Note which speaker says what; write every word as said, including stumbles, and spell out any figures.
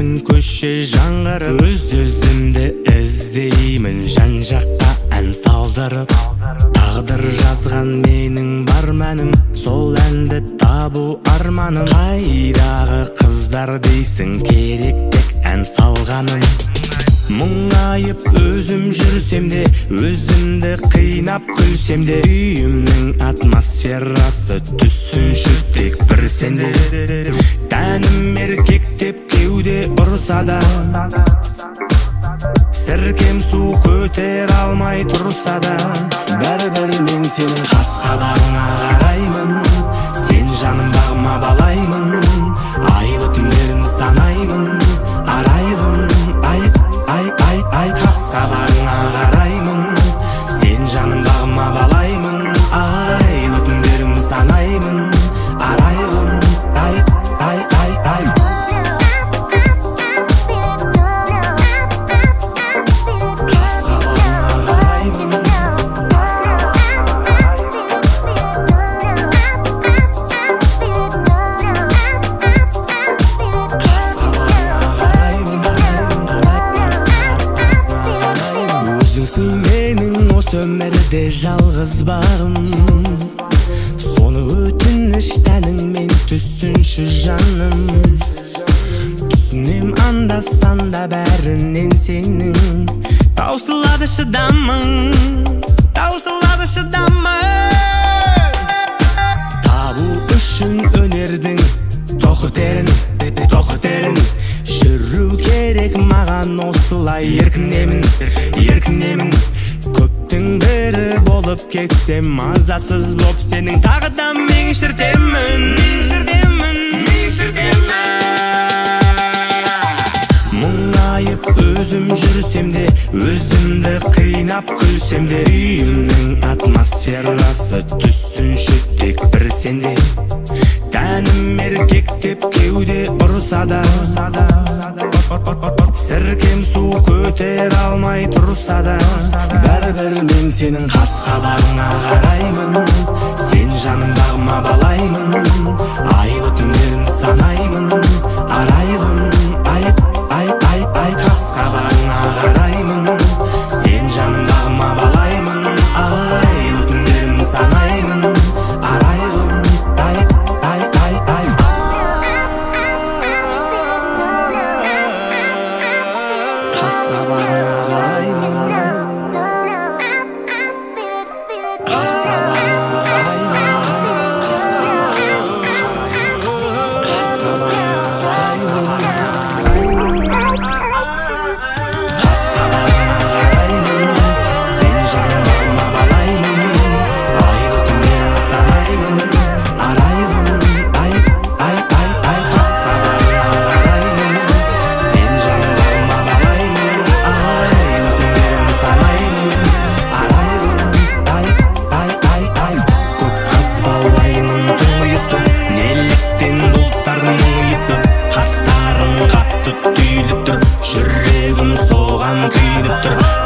Speaker 1: көремін көше жаңғырып, өз-өзімді іздеймін жан жаққа ән салдырып. Тағдыр жазған менің бар мәнім, сол әнді табу арманым. Қайдағы қыздар дейсің, керек тек ән салғаным. Мұңайып өзім жүрсем де, өзімді қинап күлсем де, үйімнің атмосферасы түсінші тек бір сенде. Тәнім еркектеп кеуде ұрса да, сіркем су көтер алмай тұрса да, бәрібір мен сенің қас-қабағыңа қараймын. Сен жаным бағыма балаймын, айлы түндерін санаймын. Арайлым, ай, ай, ай, ай, қас-қабағыңа қараймын. Сен жаным бағыма балаймын, айлы түндерін санаймын. Арайлым, ай, ай, ай, ай. Өмірде жалғыз бағым, соны өтініш тәніңмен түсінші жаным. Түсінем анда-санда бәрінен сенің, таусылады шыдамың, таусылады шыдамың. Табу үшін өнердің тоқы терін, тоқы терін. Жүру керек маған осылай еркінемін, еркінемін. Көптің бірі болып кетсем, мазасыз боп сенің тағы да мен шіртемін, шіртемін, шіртемін. Мұңайып өзім жүрсем де, өзімді қинап күлсем де, үйімнің атмосферасы түсінші тек бір сенде. Тәнім еркектеп кеуде ұрса да, сіркем су көтер алмай тұрса да, бәрібір мен сенің қас-қабағыңа қараймын. Сен жаным бағыма балаймын, айлы түндерін санаймын. Арайлым, ай, ай, ай, ай, қас-қабағыңа қараймын. Сен жаным бағыма балаймын, айлы түндерін санаймын. Арайлым, ай, ай, ай, ай. Қас-қабағыңа қараймын, қас-қабағыңа қараймын, қас-қабағыңа қараймын. Сен жаным бағыма балаймын, айлы түндерін санаймын. Арайлым, ай, ай, ай, ай, қас-қабағыңа қараймын. Сен жаным бағыма балаймын, айлы түндерін санаймын. Арайлым, ай, ай, ай, ай. Көп қыз балаймын тұйықты, неліктен бұлттардың мұйықты. Қастарың қатты түйіліп тұр, жүрегім соған күйініп тұр.